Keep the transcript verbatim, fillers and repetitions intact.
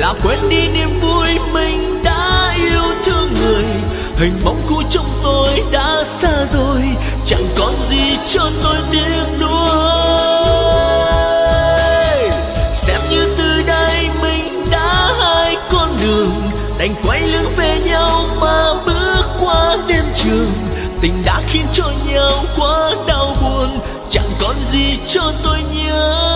là quên đi niềm vui mình đã yêu thương người. Hình bóng cũ trong tôi đã xa rồi, chẳng còn gì cho tôi tiếc nuối. Xem như từ đây mình đã hai con đường, đành quay lưng về nhau mà bước qua đêm trường. Tình đã khiến cho nhau quá đau buồn, chẳng còn gì cho tôi nhớ.